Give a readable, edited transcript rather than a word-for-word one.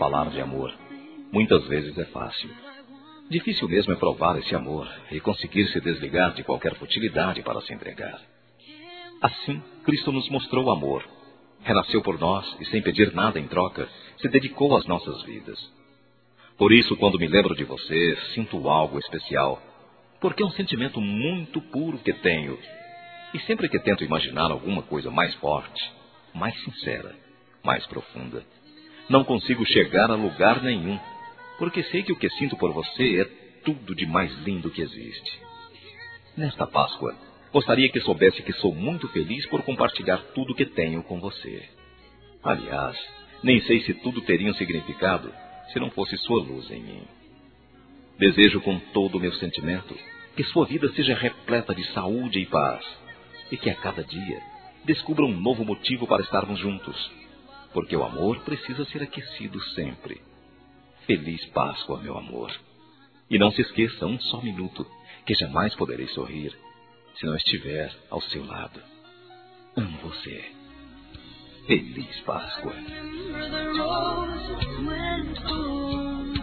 falar de amor. Muitas vezes é fácil. Difícil mesmo é provar esse amor e conseguir se desligar de qualquer futilidade para se entregar. Assim, Cristo nos mostrou amor. Renasceu por nós e, sem pedir nada em troca, se dedicou às nossas vidas. Por isso, quando me lembro de você, sinto algo especial, porque é um sentimento muito puro que tenho. E sempre que tento imaginar alguma coisa mais forte, mais sincera, mais profunda, não consigo chegar a lugar nenhum, porque sei que o que sinto por você é tudo de mais lindo que existe. Nesta Páscoa, gostaria que soubesse que sou muito feliz por compartilhar tudo que tenho com você. Aliás, nem sei se tudo teria um significado se não fosse sua luz em mim. Desejo com todo o meu sentimento que sua vida seja repleta de saúde e paz, e que a cada dia descubra um novo motivo para estarmos juntos, porque o amor precisa ser aquecido sempre. Feliz Páscoa, meu amor. E não se esqueça um só minuto que jamais poderei sorrir se não estiver ao seu lado. Amo você. Feliz Páscoa.